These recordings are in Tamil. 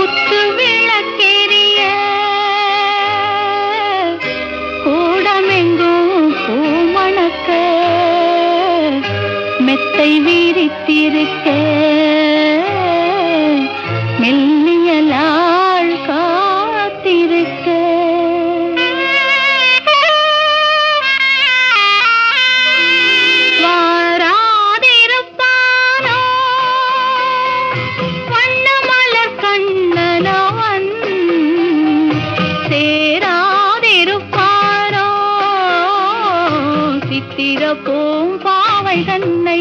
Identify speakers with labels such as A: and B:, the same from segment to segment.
A: குத்து விளக்கெரிய கூடமெங்கும் பூமணக்க மெத்தை வீரித்திருக்க மெல்லியலாள் காத்திருக்க வாராதிருப்பானோ வண்ணமலர் கண்ணனவன் சேராதிருப்பானோ சித்திர பூம்பாவை தன்னை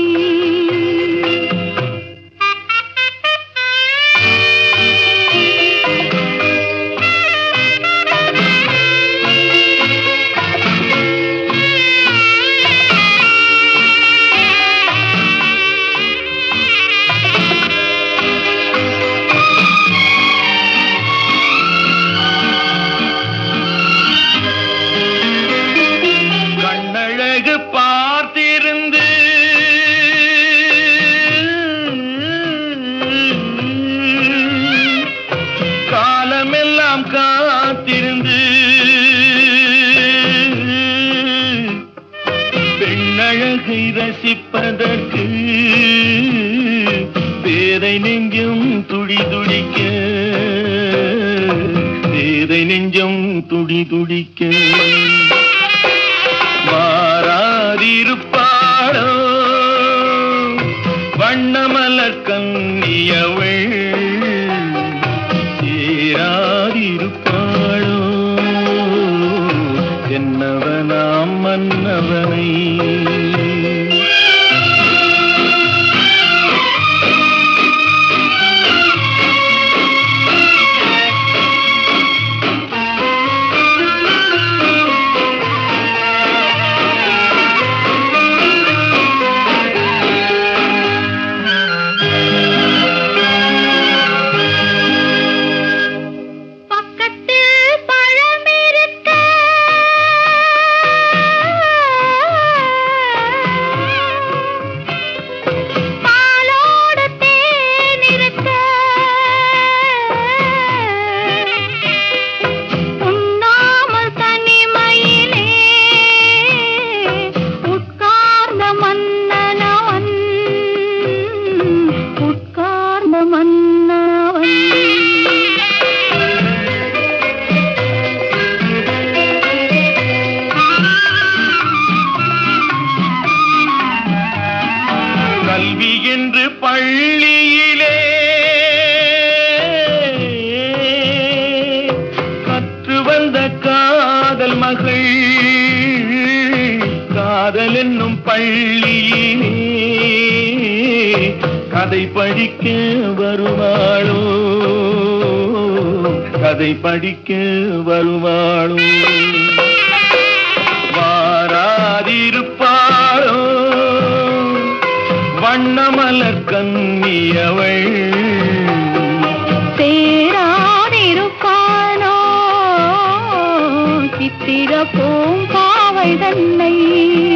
B: பார்த்திருந்து காலமெல்லாம் காத்திருந்து பெண்ணழகை ரசிப்பதற்கு பேரை நெஞ்சம் துடி துடிக்க பேரை நெஞ்சம் துடி துடிக்க வாராதிருப்பாளோ வண்ணமலர் கண்ணியவள் சேராதிருப்பாளோ என்னவனாம் மன்னவனை கல்வி என்று பள்ளியிலே கற்று வந்த காதல் மகள் காதல் என்னும் பள்ளியிலே கதை படிக்க வருவாளோ கதை படிக்க வருவாளோ வாராதிருப்பாளோ வண்ணமலர் கண்ணியவள்
A: சேராதிருப்பானோ சித்திர பூம்பாவை தன்னை